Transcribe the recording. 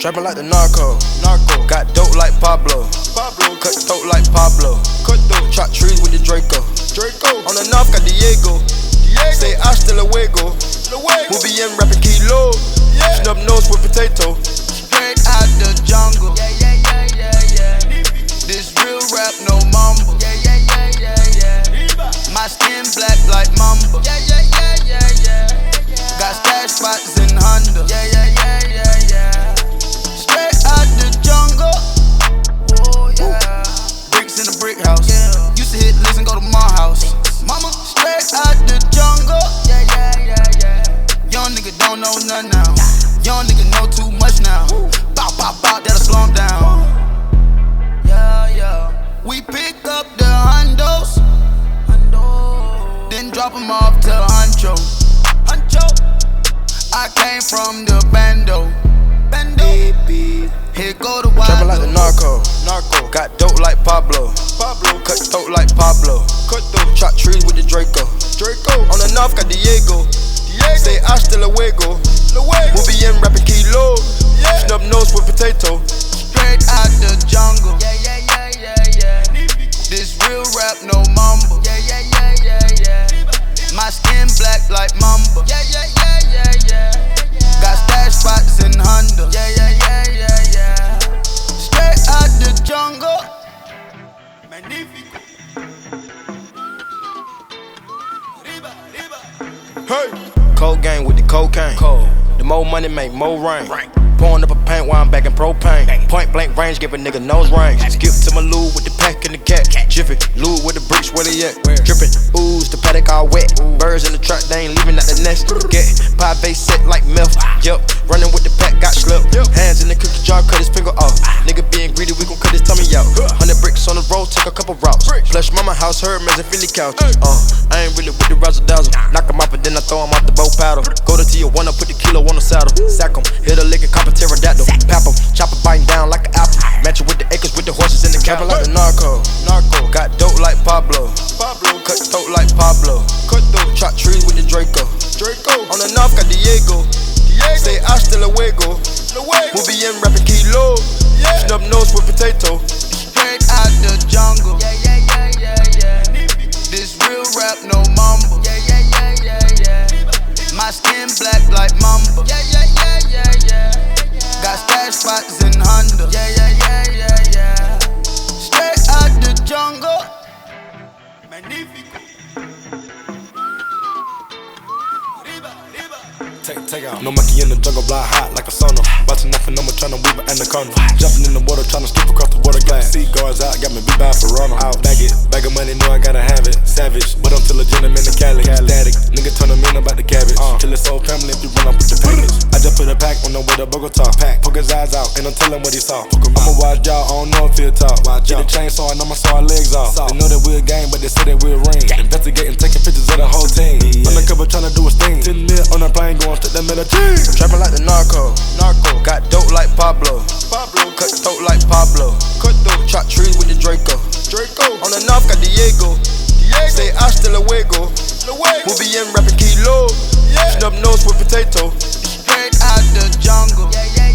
Trapping like the narco. Got dope like Pablo. Cut throat like Pablo. Chop trees with the Draco. On the north got Diego. Say hasta luego. We'll be in rapping kilo. Snub nose with potato. Straight out the jungle. This real rap, no mumble. My skin black like mamba. Got stash spots in Honda. Straight out the jungle. Bricks in the brick house. Used to hit listen, go to my house. Mama, straight out the jungle. Young nigga don't know nothing now. Young nigga know too much now. Bow, bow, bow, that'll slow him down. We pick up the hundos, then drop them off to Huncho. I came from the bando. Here go the wild. Trapping like the narco. Got dope like Pablo. Cut throat like Pablo. Chop trees with the Draco. On the north got Diego. Say hasta luego. We'll be in rapping kilo. Snub nose with potato. Straight out the jungle. This real rap, no mumble. My skin black like mamba. Got stash spots in Honda. Straight out the jungle. Magnifico. Hey. Cold gang with the cocaine. The more money make more rain. Pouring up a paint while I'm back in propane. Point blank range, give a nigga nose range. Skip to my loo with the pack and the cat. Jiffy, loo with the bricks, where they at? Drippin', ooze, the paddock all wet. Birds in the truck, they ain't leaving out the nest. Get pie base set like milk. Yup, running with the pack, got slipped. Hands in the cookie jar, cut his finger off. Nigga being greedy, we gon' cut his tummy out. 100 bricks on the road, took a couple routes. Plush mama house, Hermes and Philly couch. I ain't really with the razzle dazzle. Knock him off and then I throw him off the bow paddle. Go to Tijuana, put the kilo on the saddle. Sack him, hit a lick and cop a pterodactyl. Pap him, chop it biting down like an apple. Match it with the acres, with the horses in the cabin like the narco. Got dope like Pablo. Cut throat like Pablo. Chop trees with the Draco. On the north got Diego. Say hasta luego. We'll be in rapping kilo. Snub nose with potato. Straight out the jungle. This real rap, no mumble. My skin black like mamba. Got stash spots in Honda. Straight out the jungle. Magnifico. Take out. No monkey in the jungle, blind hot like a sauna. Watching nothing, I'm tryna weave an anaconda. Jumping in the water, tryna skip across the water glass. Seaguards out, got me beat by Ferrano. I'll bag it, bag of money, know I gotta have it. Savage, but I'm still a gentleman in Cali. Static, nigga turn him in about the cabbage. Till it's whole family if you run up with the package. I just put a pack on the way to Bogota. Poke his eyes out, and I'm telling what he saw. I'ma watch y'all, I don't know if he'll talk. Get a chainsaw, and I'ma saw our legs off. They know that we're a gang, but they say that we're a ring. Investigating, taking pictures of the whole team. Undercover tryna do a sting. 10 mil on a plane, going straight to Medellin. Trapping like the narco. Got dope like Pablo. Cut throat like Pablo. Chop trees with the Draco. On the north got Diego. Say hasta luego. We'll be in rapping kilo. Snub nose with potato. Straight out the jungle.